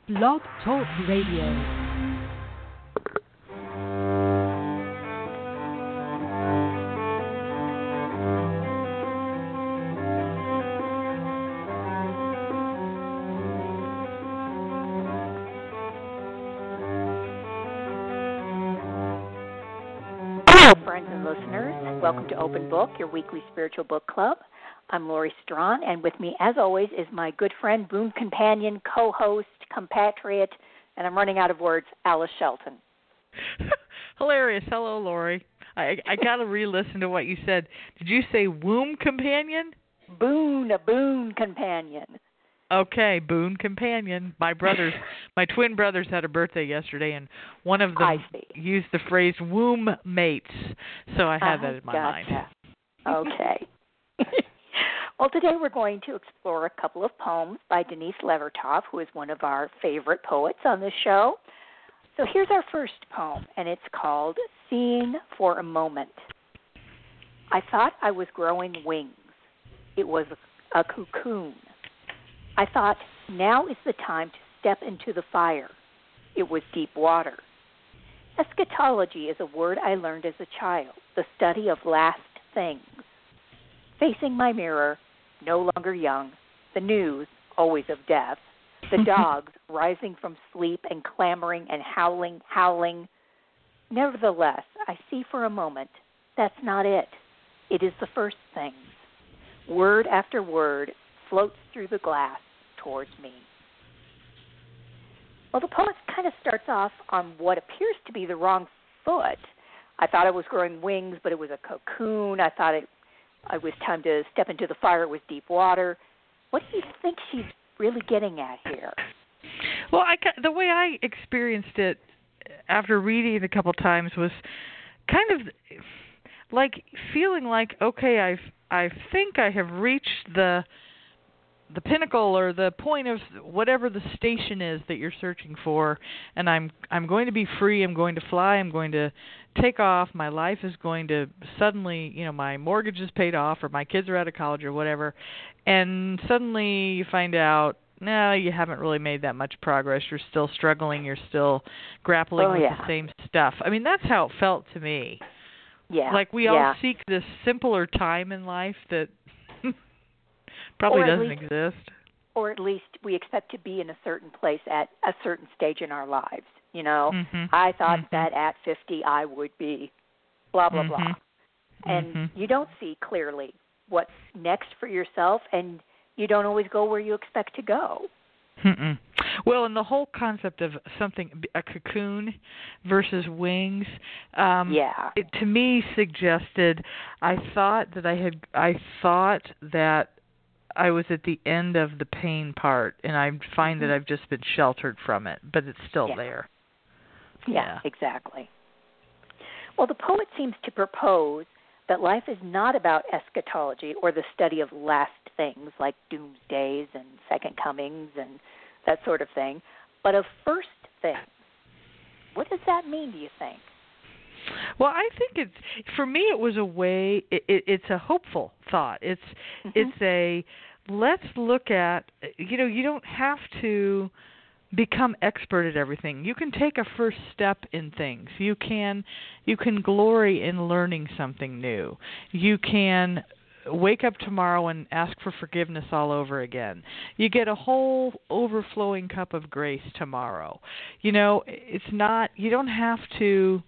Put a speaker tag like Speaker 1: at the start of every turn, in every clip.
Speaker 1: Blog Talk Radio.
Speaker 2: Friends and listeners, welcome to Open Book, your weekly spiritual book club. I'm Lori Strawn, and with me, as always, is my good friend, boon companion, co-host, compatriot, and I'm running out of words, Alice Shelton.
Speaker 3: Hilarious. Hello, Lori. I got to re-listen to what you said. Did you say womb companion?
Speaker 2: A boon companion.
Speaker 3: Okay, boon companion. My twin brothers had a birthday yesterday, and one of them used the phrase womb mates, so I had that in my mind.
Speaker 2: Okay. Well, today we're going to explore a couple of poems by Denise Levertov, who is one of our favorite poets on this show. So here's our first poem, and it's called Seeing for a Moment. I thought I was growing wings. It was a cocoon. I thought, now is the time to step into the fire. It was deep water. Eschatology is a word I learned as a child, the study of last things. Facing my mirror, no longer young, the news, always of death, the dogs rising from sleep and clamoring and howling. Nevertheless, I see for a moment, that's not it. It is the first things. Word after word floats through the glass towards me. Well, the poet kind of starts off on what appears to be the wrong foot. I thought I was growing wings, but it was a cocoon. I thought it was time to step into the fire. It was deep water. What do you think she's really getting at here?
Speaker 3: Well, the way I experienced it after reading it a couple times was kind of like feeling like, okay, I think I have reached the pinnacle or the point of whatever the station is that you're searching for, and I'm going to be free, I'm going to fly, I'm going to take off, my life is going to suddenly, my mortgage is paid off or my kids are out of college or whatever, and suddenly you find out, no, you haven't really made that much progress, you're still struggling, you're still grappling with the same stuff. I mean, that's how it felt to me.
Speaker 2: Yeah.
Speaker 3: Like we all seek this simpler time in life that probably doesn't exist.
Speaker 2: Or at least we expect to be in a certain place at a certain stage in our lives. I thought that at 50 I would be blah, blah, blah. And you don't see clearly what's next for yourself, and you don't always go where you expect to go.
Speaker 3: Well, and the whole concept of a cocoon versus wings, it to me suggested I thought that I was at the end of the pain part, and I find that I've just been sheltered from it, but it's still there.
Speaker 2: Yeah, exactly. Well, the poet seems to propose that life is not about eschatology or the study of last things like doomsdays and second comings and that sort of thing, but of first things. What does that mean, do you think?
Speaker 3: Well, I think for me it was a way, it's a hopeful thought. It's a, let's look at, you don't have to become expert at everything. You can take a first step in things. You can glory in learning something new. You can wake up tomorrow and ask for forgiveness all over again. You get a whole overflowing cup of grace tomorrow. It's not, you don't have to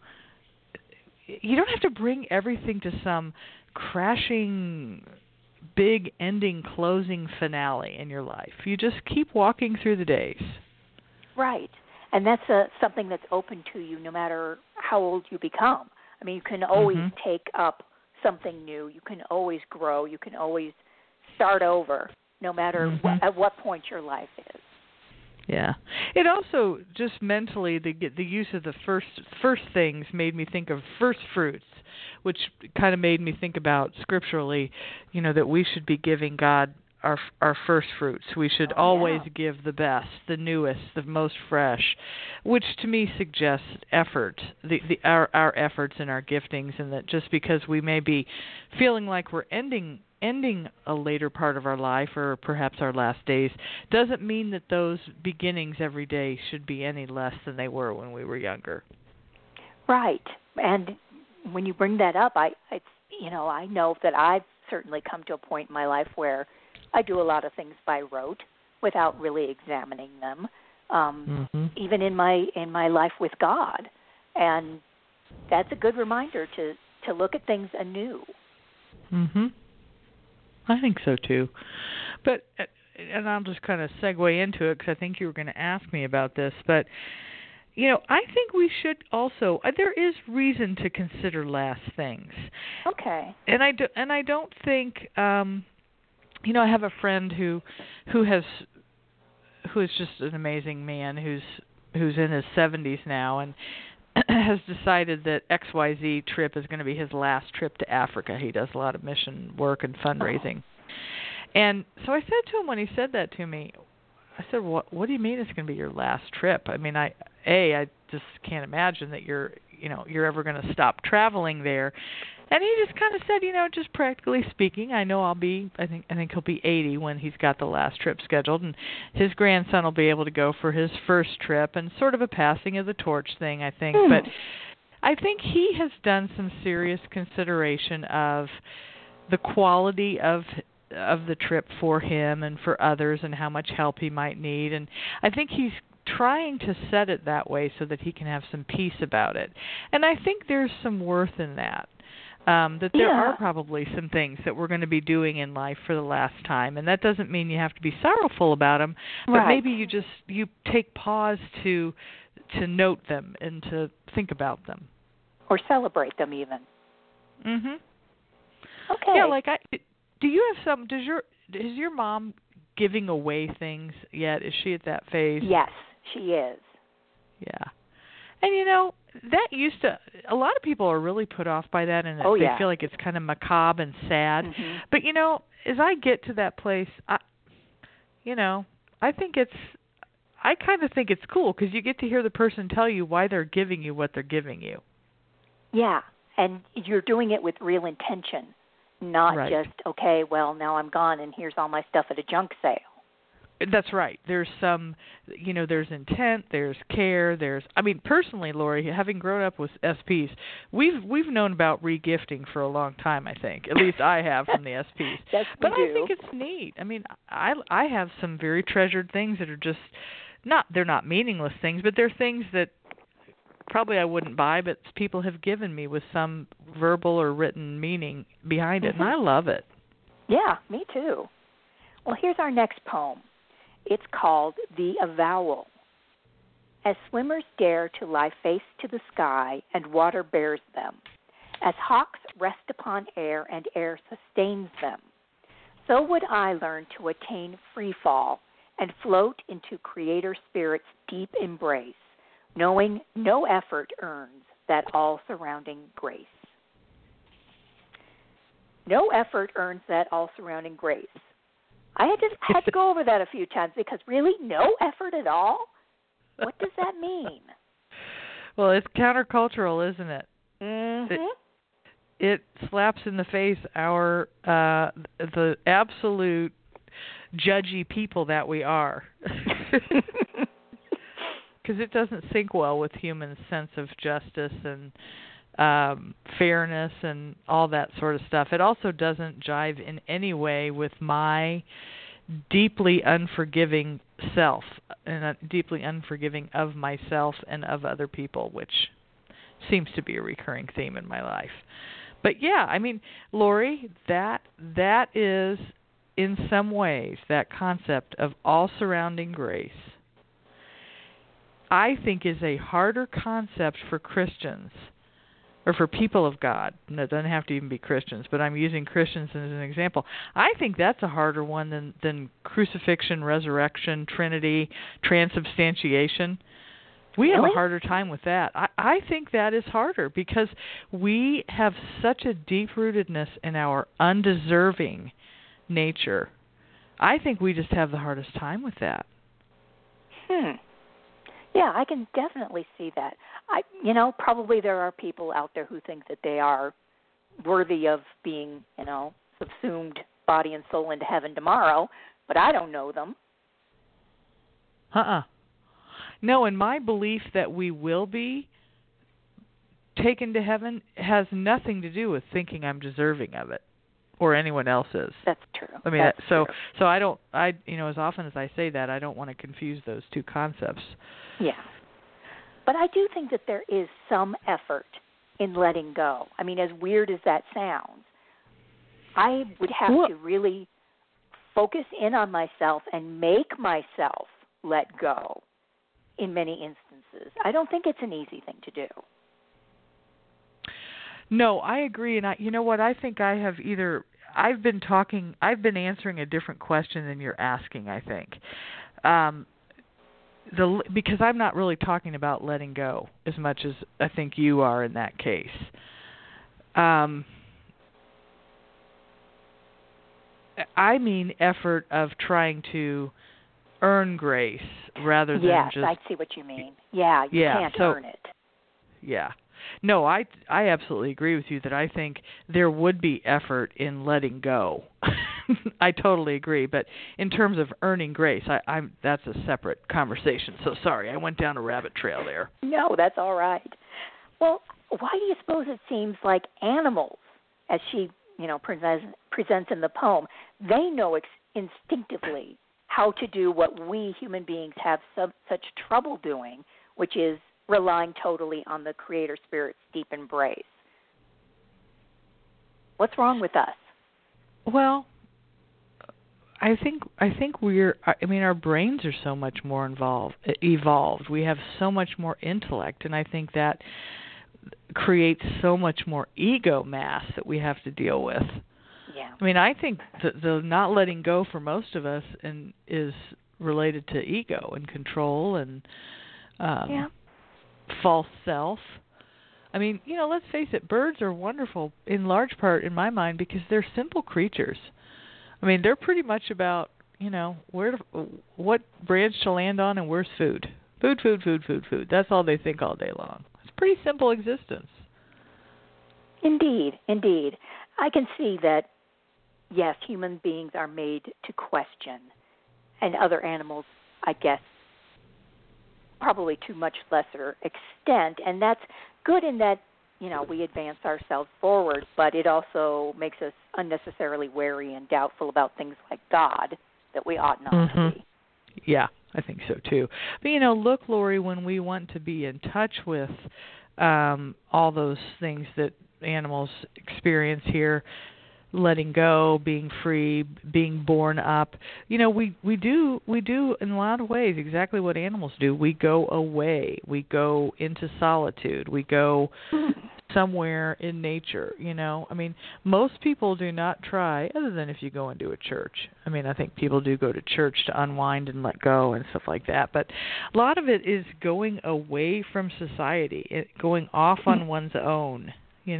Speaker 3: bring everything to some crashing, big ending, closing finale in your life. You just keep walking through the days.
Speaker 2: Right. And that's something that's open to you no matter how old you become. I mean, you can always take up something new. You can always grow. You can always start over no matter at what point your life is.
Speaker 3: Yeah. It also just mentally the use of the first things made me think of first fruits, which kind of made me think about scripturally, that we should be giving God our first fruits. We should always give the best, the newest, the most fresh, which to me suggests effort, our efforts and our giftings, and that just because we may be feeling like we're ending ending a later part of our life or perhaps our last days doesn't mean that those beginnings every day should be any less than they were when we were younger.
Speaker 2: Right. And when you bring that up, I know that I've certainly come to a point in my life where I do a lot of things by rote without really examining them, even in my life with God. And that's a good reminder to look at things anew.
Speaker 3: I think so too. But, and I'll just kind of segue into it because I think you were going to ask me about this, but I think we should also. There is reason to consider last things.
Speaker 2: Okay.
Speaker 3: And I don't think. I have a friend who is just an amazing man who's in his 70s now and has decided that XYZ trip is going to be his last trip to Africa. He does a lot of mission work and fundraising. And so I said to him when he said that to me, I said, "What do you mean it's going to be your last trip? I mean, I just can't imagine that you're ever going to stop traveling there." And he just kind of said, just practically speaking, I know I think he'll be 80 when he's got the last trip scheduled, and his grandson will be able to go for his first trip, and sort of a passing of the torch thing, I think. But I think he has done some serious consideration of the quality of the trip for him and for others and how much help he might need. And I think he's trying to set it that way so that he can have some peace about it. And I think there's some worth in that. That there are probably some things that we're going to be doing in life for the last time, and that doesn't mean you have to be sorrowful about them, but maybe you take pause to note them and to think about them,
Speaker 2: or celebrate them even. Okay.
Speaker 3: Yeah, do you have some? Is your mom giving away things yet? Is she at that phase?
Speaker 2: Yes, she is.
Speaker 3: Yeah. And that used to, a lot of people are really put off by that, and they feel like it's kind of macabre and sad. But as I get to that place, I kind of think it's cool because you get to hear the person tell you why they're giving you what they're giving you.
Speaker 2: Yeah, and you're doing it with real intention, not just, okay, well, now I'm gone and here's all my stuff at a junk sale.
Speaker 3: That's right. There's some, there's intent, there's care, personally, Lori, having grown up with SPs, we've known about regifting for a long time, I think. At least I have from the SPs.
Speaker 2: Yes,
Speaker 3: but
Speaker 2: we do.
Speaker 3: I think it's neat. I mean, I have some very treasured things that are just they're not meaningless things, but they're things that probably I wouldn't buy, but people have given me with some verbal or written meaning behind it, and I love it.
Speaker 2: Yeah, me too. Well, here's our next poem. It's called The Avowal. As swimmers dare to lie face to the sky and water bears them, as hawks rest upon air and air sustains them, so would I learn to attain free fall and float into Creator Spirit's deep embrace, knowing no effort earns that all-surrounding grace. No effort earns that all-surrounding grace. I had to go over that a few times because really, no effort at all? What does that mean?
Speaker 3: Well, it's countercultural, isn't it? It slaps in the face our the absolute judgy people that we are. Because it doesn't sync well with human sense of justice and fairness and all that sort of stuff. It also doesn't jive in any way with my deeply unforgiving self and deeply unforgiving of myself and of other people, which seems to be a recurring theme in my life. But yeah, I mean, Lori, that is in some ways that concept of all surrounding grace, I think is a harder concept for Christians or for people of God. And it doesn't have to even be Christians, but I'm using Christians as an example. I think that's a harder one than crucifixion, resurrection, Trinity, transubstantiation. We have a harder time with that. I think that is harder because we have such a deep-rootedness in our undeserving nature. I think we just have the hardest time with that.
Speaker 2: Yeah, I can definitely see that. Probably there are people out there who think that they are worthy of being, subsumed body and soul into heaven tomorrow, but I don't know them.
Speaker 3: No, and my belief that we will be taken to heaven has nothing to do with thinking I'm deserving of it or anyone else is.
Speaker 2: That's true.
Speaker 3: I mean,
Speaker 2: That's
Speaker 3: so
Speaker 2: true.
Speaker 3: so as often as I say that, I don't want to confuse those two concepts.
Speaker 2: Yeah. But I do think that there is some effort in letting go. I mean, as weird as that sounds, I would have to really focus in on myself and make myself let go in many instances. I don't think it's an easy thing to do.
Speaker 3: No, I agree, and you know what? I think I've been answering a different question than you're asking, I think. Because I'm not really talking about letting go as much as I think you are in that case. I mean effort of trying to earn grace rather than just...
Speaker 2: Yes, I see what you mean. Yeah, you can't earn it.
Speaker 3: Yeah. No, I absolutely agree with you that I think there would be effort in letting go. I totally agree, but in terms of earning grace, that's a separate conversation. So sorry, I went down a rabbit trail there.
Speaker 2: No, that's all right. Well, why do you suppose it seems like animals, as she presents in the poem, they know instinctively how to do what we human beings have such trouble doing, which is relying totally on the Creator Spirit's deep embrace? What's wrong with us?
Speaker 3: Well, I think our brains are so much more evolved. We have so much more intellect, and I think that creates so much more ego mass that we have to deal with.
Speaker 2: Yeah.
Speaker 3: I mean, I think the not letting go for most of us is related to ego and control and false self. I mean, let's face it, birds are wonderful in large part in my mind because they're simple creatures. I mean, they're pretty much about, what branch to land on and where's food. Food, food, food, food, food. That's all they think all day long. It's a pretty simple existence.
Speaker 2: Indeed, indeed. I can see that, yes, human beings are made to question, and other animals, I guess, probably to much lesser extent, and that's good in that, we advance ourselves forward, but it also makes us unnecessarily wary and doubtful about things like God that we ought not to be.
Speaker 3: Yeah, I think so too. But look, Lori, when we want to be in touch with all those things that animals experience here, letting go, being free, being born up, we do in a lot of ways exactly what animals do. We go away. We go into solitude. We go somewhere in nature, I mean, most people do not try, other than if you go into a church. I mean, I think people do go to church to unwind and let go and stuff like that, but a lot of it is going away from society, going off on one's own,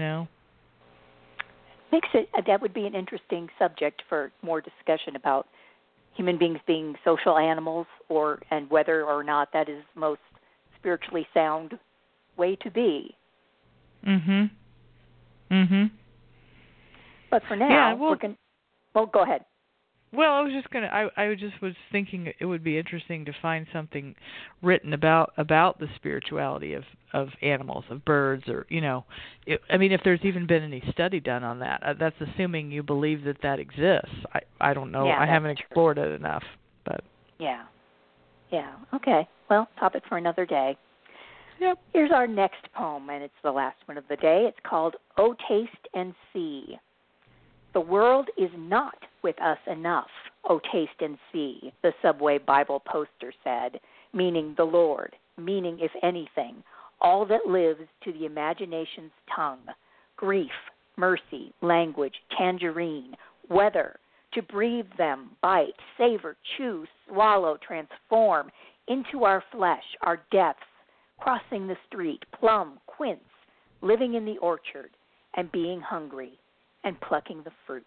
Speaker 2: That would be an interesting subject for more discussion about human beings being social animals, and whether or not that is the most spiritually sound way to be. But for now, we're going. Well, go ahead.
Speaker 3: Well, I was thinking it would be interesting to find something written about the spirituality of animals, of birds, or if there's even been any study done on that. That's assuming you believe that exists. I don't know.
Speaker 2: Yeah,
Speaker 3: I haven't explored it enough, but
Speaker 2: yeah. Okay. Well, topic for another day.
Speaker 3: Yep.
Speaker 2: Here's our next poem, and it's the last one of the day. It's called "Oh, Taste and See." The world is not with us enough, oh, taste and see, the subway Bible poster said, meaning the Lord, meaning, if anything, all that lives to the imagination's tongue, grief, mercy, language, tangerine, weather, to breathe them, bite, savor, chew, swallow, transform into our flesh, our depths, crossing the street, plum, quince, living in the orchard, and being hungry, and plucking the fruit.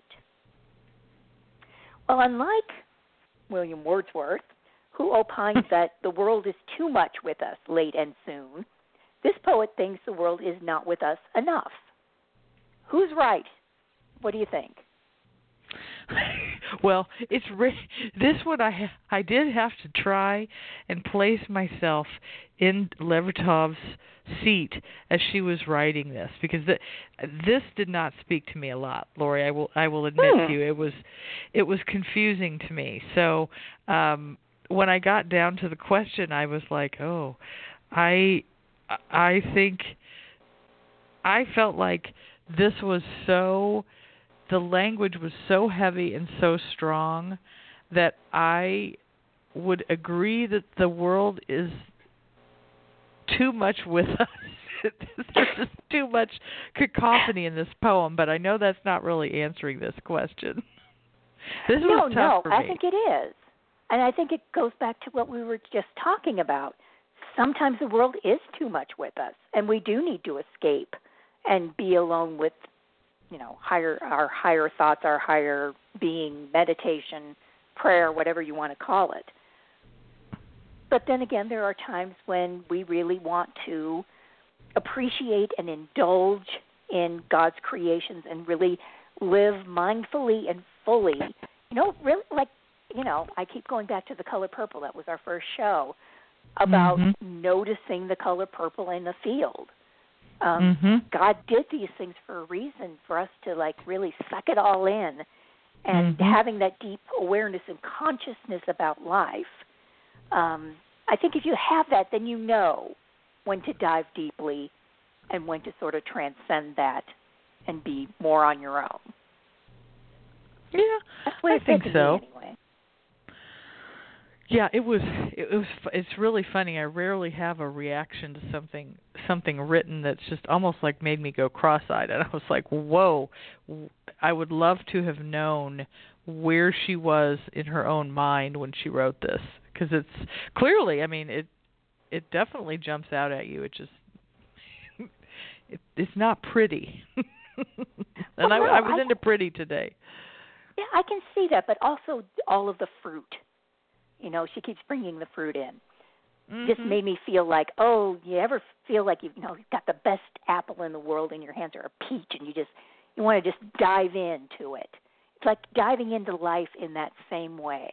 Speaker 2: Well, unlike William Wordsworth, who opines that the world is too much with us late and soon, this poet thinks the world is not with us enough. Who's right? What do you think?
Speaker 3: Well, this one I did have to try and place myself in Levertov's seat as she was writing this, because this did not speak to me a lot, Lori. I will admit to you, it was confusing to me. So when I got down to the question, I was like, oh, I think I felt like this was so. The language was so heavy and so strong that I would agree that the world is too much with us. There's just too much cacophony in this poem, but I know that's not really answering this question. This was tough for me.
Speaker 2: I think it is. And I think it goes back to what we were just talking about. Sometimes the world is too much with us, and we do need to escape and be alone with our higher thoughts, our higher being, meditation, prayer, whatever you want to call it. But then again, there are times when we really want to appreciate and indulge in God's creations and really live mindfully and fully. Really, I keep going back to The Color Purple. That was our first show about noticing the color purple in the field. God did these things for a reason, for us to really suck it all in, and having that deep awareness and consciousness about life. I think if you have that, then you know when to dive deeply and when to sort of transcend that and be more on your own.
Speaker 3: Yeah, I think so.
Speaker 2: Anyway.
Speaker 3: Yeah, it's really funny. I rarely have a reaction to something written that's just almost like made me go cross-eyed. And I was like, whoa, I would love to have known where she was in her own mind when she wrote this, because it's clearly, it definitely jumps out at you. It just, it's not pretty. And I was into pretty today.
Speaker 2: Yeah, I can see that, but also all of the fruit. She keeps bringing the fruit in. Just made me feel like, you ever feel like you've got the best apple in the world in your hands, or a peach, and you want to just dive into it. It's like diving into life in that same way.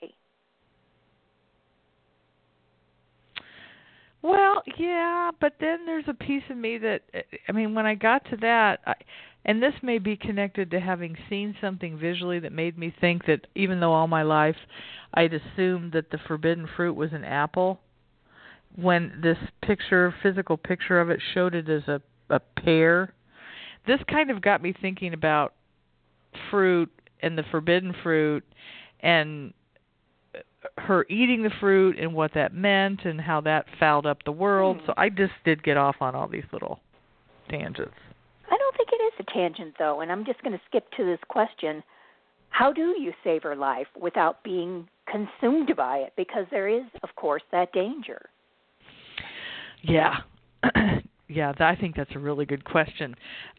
Speaker 3: Well, yeah, but then there's a piece of me that, when I got to that, and this may be connected to having seen something visually that made me think that even though all my life I'd assumed that the forbidden fruit was an apple, when this physical picture of it showed it as a pear, this kind of got me thinking about fruit and the forbidden fruit and her eating the fruit and what that meant and how that fouled up the world. So I just did get off on all these little tangents.
Speaker 2: I don't think it is a tangent, though, and I'm just going to skip to this question. How do you savor life without being consumed by it? Because there is, of course, that danger.
Speaker 3: Yeah. Yeah, I think that's a really good question.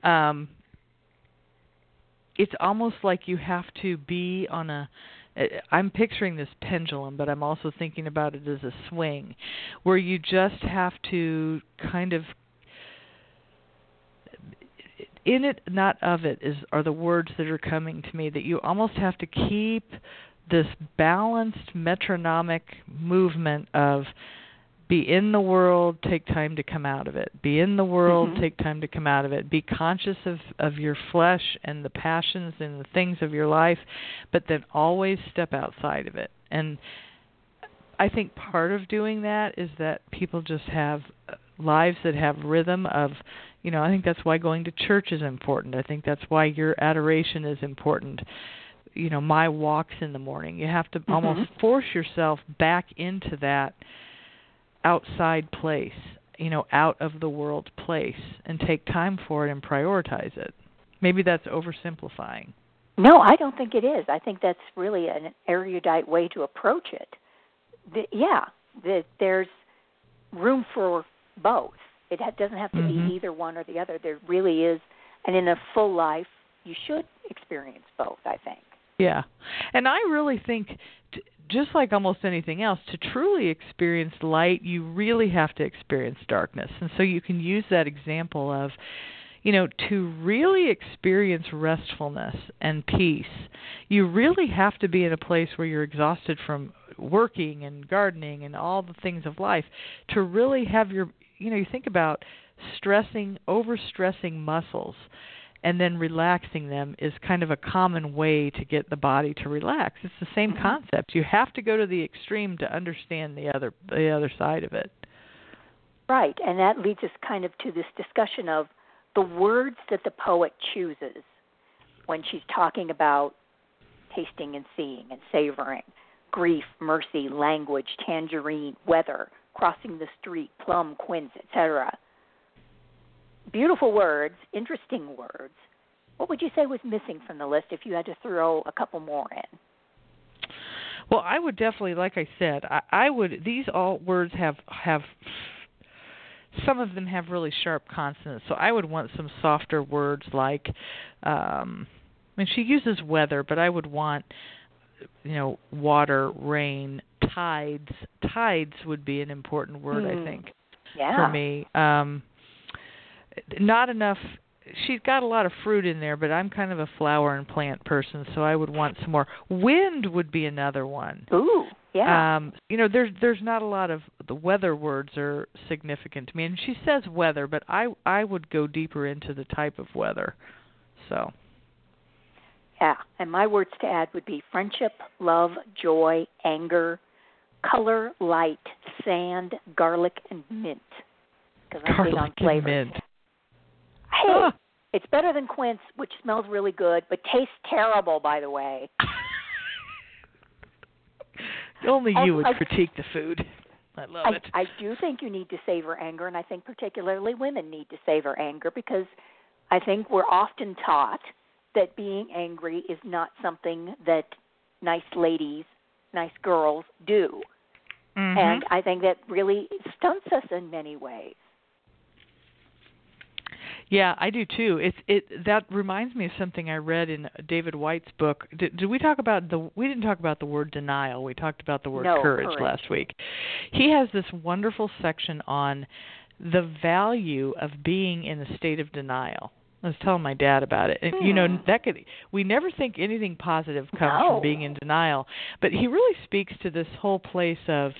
Speaker 3: It's almost like you have to be on I'm picturing this pendulum, but I'm also thinking about it as a swing, where you just have to kind of, in it, not of it, are the words that are coming to me, that you almost have to keep this balanced metronomic movement of be in the world, take time to come out of it. Be in the world, take time to come out of it. Be conscious of your flesh and the passions and the things of your life, but then always step outside of it. And I think part of doing that is that people just have lives that have rhythm of, I think that's why going to church is important. I think that's why your adoration is important. My walks in the morning. You have to almost force yourself back into that outside place, out of the world place, and take time for it and prioritize it. Maybe that's oversimplifying.
Speaker 2: No, I don't think it is. I think that's really an erudite way to approach it. There's room for both. It doesn't have to be either one or the other. There really is, and in a full life, you should experience both, I think.
Speaker 3: Yeah, and I really think, just like almost anything else, to truly experience light, you really have to experience darkness. And so you can use that example of, to really experience restfulness and peace, you really have to be in a place where you're exhausted from working and gardening and all the things of life to really have you think about overstressing muscles and then relaxing them is kind of a common way to get the body to relax. It's the same concept. You have to go to the extreme to understand the other side of it.
Speaker 2: Right, and that leads us kind of to this discussion of the words that the poet chooses when she's talking about tasting and seeing and savoring: grief, mercy, language, tangerine, weather, crossing the street, plum, quince, etc. Beautiful words, interesting words. What would you say was missing from the list if you had to throw a couple more in?
Speaker 3: Well, I would definitely, like I said, I would. These all words have some of them have really sharp consonants, so I would want some softer words like. She uses weather, but I would want, water, rain, tides. Tides would be an important word, I think, for me. Not enough. She's got a lot of fruit in there, but I'm kind of a flower and plant person, so I would want some more. Wind would be another one.
Speaker 2: Ooh, yeah.
Speaker 3: There's not a lot of the weather words are significant to me, and she says weather, but I would go deeper into the type of weather. So.
Speaker 2: Yeah, and my words to add would be friendship, love, joy, anger, color, light, sand, garlic, and mint. Because I'm big on flavors.
Speaker 3: Mint.
Speaker 2: Hey, it's better than quince, which smells really good, but tastes terrible, by the way.
Speaker 3: Only you would critique the food. I love it.
Speaker 2: I do think you need to savor anger, and I think particularly women need to savor anger because I think we're often taught that being angry is not something that nice ladies, nice girls do. Mm-hmm. And I think that really stunts us in many ways.
Speaker 3: Yeah, I do too. That reminds me of something I read in David White's book. Did we talk about we didn't talk about the word denial. We talked about the word courage last week. He has this wonderful section on the value of being in a state of denial. I was telling my dad about it. And, we never think anything positive comes from being in denial. But he really speaks to this whole place of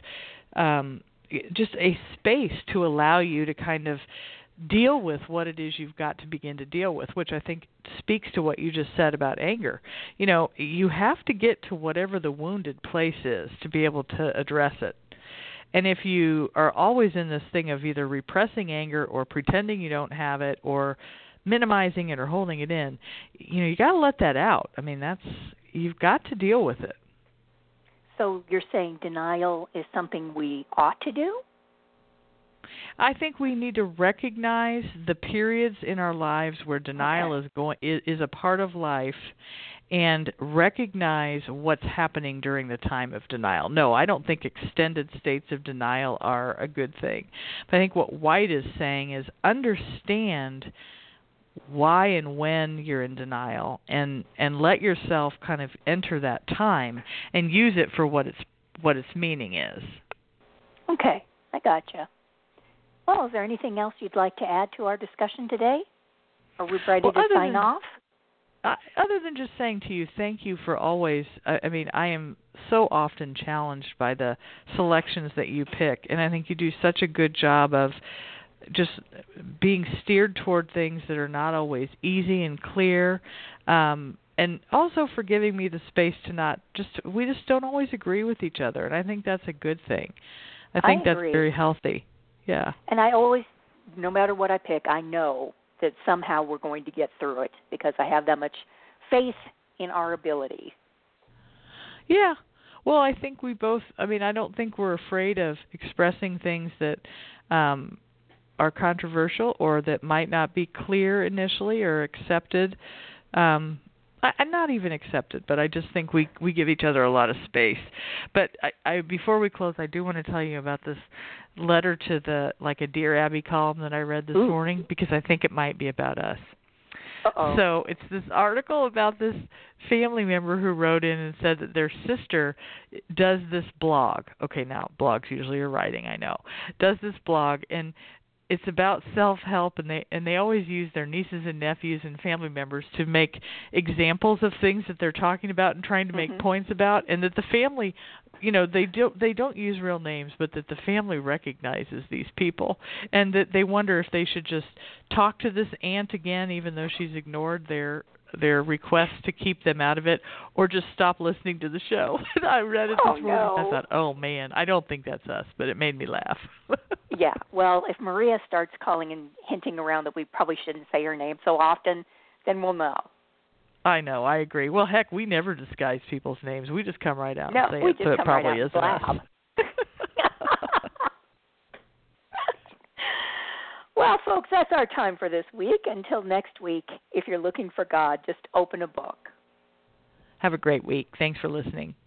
Speaker 3: just a space to allow you to kind of deal with what it is you've got to begin to deal with, which I think speaks to what you just said about anger. You have to get to whatever the wounded place is to be able to address it. And if you are always in this thing of either repressing anger or pretending you don't have it or minimizing it or holding it in, you got to let that out. I mean, you've got to deal with it.
Speaker 2: So you're saying denial is something we ought to do?
Speaker 3: I think we need to recognize the periods in our lives where denial is a part of life, and recognize what's happening during the time of denial. No, I don't think extended states of denial are a good thing. But I think what White is saying is understand why and when you're in denial, and let yourself kind of enter that time and use it for what its meaning is.
Speaker 2: Okay, I gotcha. Well, is there anything else you'd like to add to our discussion today? Are we ready to sign off?
Speaker 3: Other than just saying to you, thank you for always, I am so often challenged by the selections that you pick, and I think you do such a good job of just being steered toward things that are not always easy and clear, and also for giving me the space to we just don't always agree with each other, and I think that's a good thing. I think that's very healthy. Yeah.
Speaker 2: And I always, no matter what I pick, I know that somehow we're going to get through it because I have that much faith in our ability.
Speaker 3: Yeah. Well, I think we both, I don't think we're afraid of expressing things that are controversial or that might not be clear initially or accepted. Not even accepted, but I just think we give each other a lot of space. But I before we close, I do want to tell you about this letter to a Dear Abby column that I read this morning, because I think it might be about us.
Speaker 2: Uh-oh.
Speaker 3: So it's this article about this family member who wrote in and said that their sister does this blog. Okay, now blogs usually are writing, I know. Does this blog, and it's about self-help, and they always use their nieces and nephews and family members to make examples of things that they're talking about and trying to make points about, and that the family, they don't use real names, but that the family recognizes these people, and that they wonder if they should just talk to this aunt again, even though she's ignored their request to keep them out of it, or just stop listening to the show. I read it this morning and I thought, oh man, I don't think that's us, but it made me laugh.
Speaker 2: Yeah, well, if Maria starts calling and hinting around that we probably shouldn't say her name so often, then we'll know.
Speaker 3: I know, I agree. Well, heck, we never disguise people's names. We just come right out
Speaker 2: and
Speaker 3: say it, so it probably isn't us.
Speaker 2: Well, folks, that's our time for this week. Until next week, if you're looking for God, just open a book.
Speaker 3: Have a great week. Thanks for listening.